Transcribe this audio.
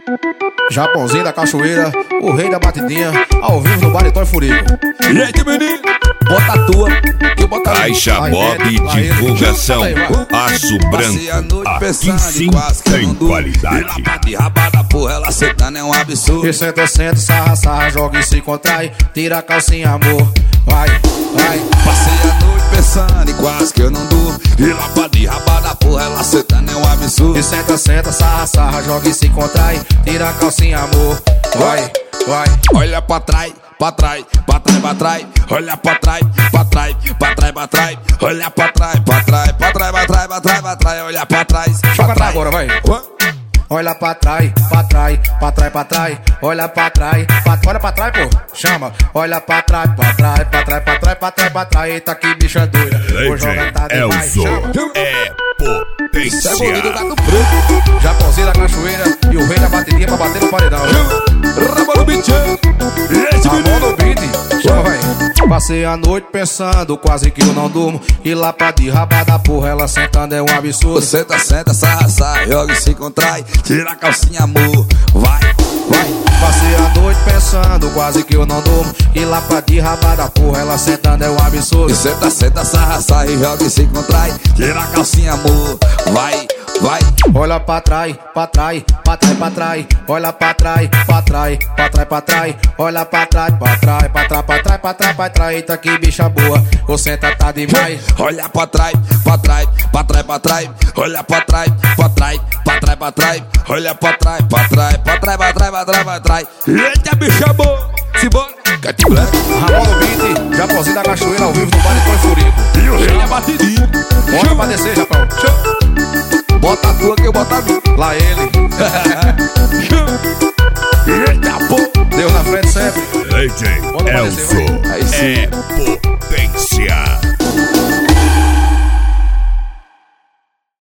Japãozinho da Cachoeira, o rei da batidinha, ao vivo no Baritão Furico. E aí, menino? Bota a tua, que eu boto a Caixa Bob Divulgação, Aço Branco, aqui sim tem qualidade. De rabada, porra, ela sentando é um absurdo. E senta, senta, sarra, sarra, joga e se contrai, tira a calcinha, amor, vai, vai. Passei a noite pensando e quase que eu não durmo. E lá de rabada, porra, ela sentando é um absurdo. E senta, senta, sarra, sarra, joga e se contrai, tira a calcinha, amor, vai, vai. Olha pra trás, pra trás, pra trás, pra trás. Olha pra trás, pra trás, pra trás, pra trás. Olha pra trás, pra trás, pra trás, pra trás, pra trás, pra trás. Olha pra trás, joga pra agora, vai. Olha pra trás, pra trás, pra trás, pra trás. Olha pra trás, olha pra trás, pô. Chama. Olha pra trás, pra trás, pra trás, pra trás, pra trás, pra trás. Eita, que bicha doida. Vou jogar tá demais. Chama. É potência. Japãozinho da Cachoeira e o rei da batidinha pra bater no paredão. Rabo no beat. Ramon no beat. Chama, vai. Passei a noite pensando, quase que eu não durmo. E lá pra de rabada, porra, ela sentando é um absurdo. Senta, senta, sarra, sarra, joga e se contrai. Tira a calcinha, amor, vai, vai. Passei a noite pensando, quase que eu não durmo. E lá pra de rabada, porra, ela sentando é um absurdo. Senta, senta, sarra, sarra, joga e se contrai. Tira a calcinha, amor, vai, vai. Olha pra trás, pra trás, pra trás, pra trás. Olha pra trás, pra trás, pra trás, pra trás. Olha pra trás, pra trás, pra trás, pra trás, pra trás, pra trás. Eita, que bicha boa, você tá demais. Olha pra trás, pra trás, pra trás, pra trás. Olha pra trás, pra trás, pra trás, pra trás. Olha pra trás, pra trás, pra trás, pra trás, pra trás, pra trás. Eita, bicha boa, simbora. Cat Black, Ramon no beat, Japãozinho da Cachoeira ao vivo no Baritão Furico. e o rei é batidinho. Bora pra descer, Japão. Bota a tua que eu boto a minha. Lá ele, Eita, pô. Deus na frente sempre. DJ Bora pra descer, Elso, Aí sim. é potência.